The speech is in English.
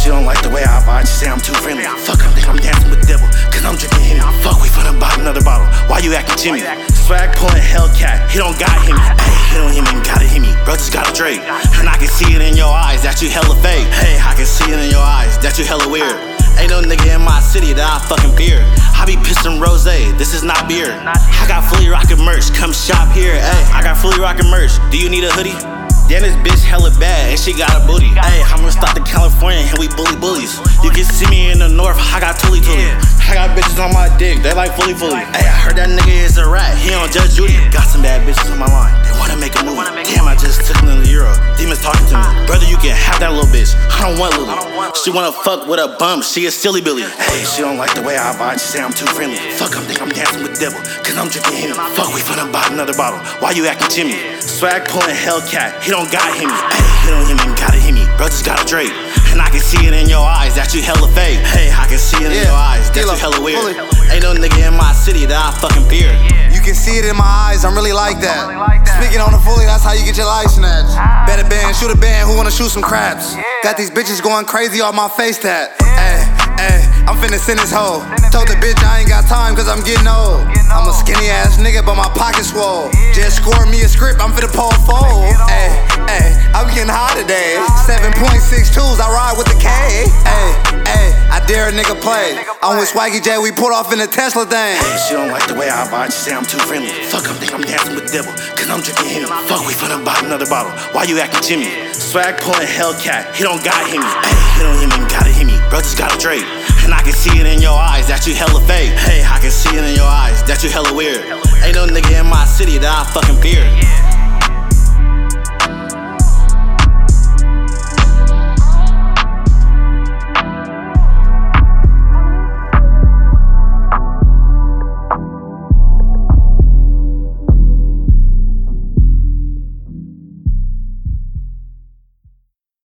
she don't like the way I vibe, she say I'm too friendly. Fuck, I think I'm dancing with the devil, cause I'm drinking Henny. Fuck, we finna buy another bottle, why you acting Jimmy? Swag pulling Hellcat, he don't got him. Ayy, he don't even gotta hit me, bro just got a Drake. And I can see it in your eyes that you hella fake. Hey, I can see it in your eyes that you hella weird. Ain't no nigga in my city that I fucking fear. I be pissing rose, this is not beer. I got fully rockin' merch, come shop here. Ayy, I got fully rockin' merch, do you need a hoodie? Damn, this bitch hella bad and she got a booty. Ayy, I'm gonna stop to California and we bullies. You can see me in the north, I got Tully. I got bitches on my dick, they like fully. Ayy, I heard that nigga is a rat, he on Judge Judy. Got some bad bitches on my line, they wanna make a movie. Damn, I just took another euro, demons talking to me. Brother, you can have that little bitch, I don't want Lily. She wanna fuck with a bum, she a silly Billy. Hey, she don't like the way I vibe, she say I'm too friendly. Fuck, I think I'm dancing with the devil, cause I'm drinking Henny. Fuck, we finna buy another bottle, why you acting Jimmy? Swag pulling Hellcat, he don't got him. Ayy, he don't even gotta hit me, bro just got a Drake. And I can see it in your eyes that you hella fake. Hey, I can see it in your eyes that you hella weird. Ain't no nigga in my city that I fucking fear. You can see it in my eyes, I'm really like that. Speaking on the fully, that's how you get your life snatched. Bet a band, shoot a band, who wanna shoot some craps? Got these bitches going crazy off my face tat. Ayy, I'm finna send this hoe. Told the bitch I ain't got time cause I'm getting old. I'm a skinny ass nigga but my pocket's swole. Just score me a script, I'm finna pull a fold. Ayy, I'm getting high today. 7.62s, I ride with the K. Ayy, I dare a nigga play. I'm with Swaggy J, we pulled off in the Tesla thing. Hey, she don't like the way I vibe, she say I'm too friendly. Fuck, I think I'm dancing with the devil, cause I'm drinking Henny. Fuck, we finna buy another bottle, why you acting Jimmy? Swag pulling Hellcat, he don't got him. Ayy, he don't even gotta hit me, bro just got a Drake. And I can see it in your eyes that you hella fake. Hey, I can see it in your eyes that you hella weird. Ain't no nigga in my city that I fucking fear.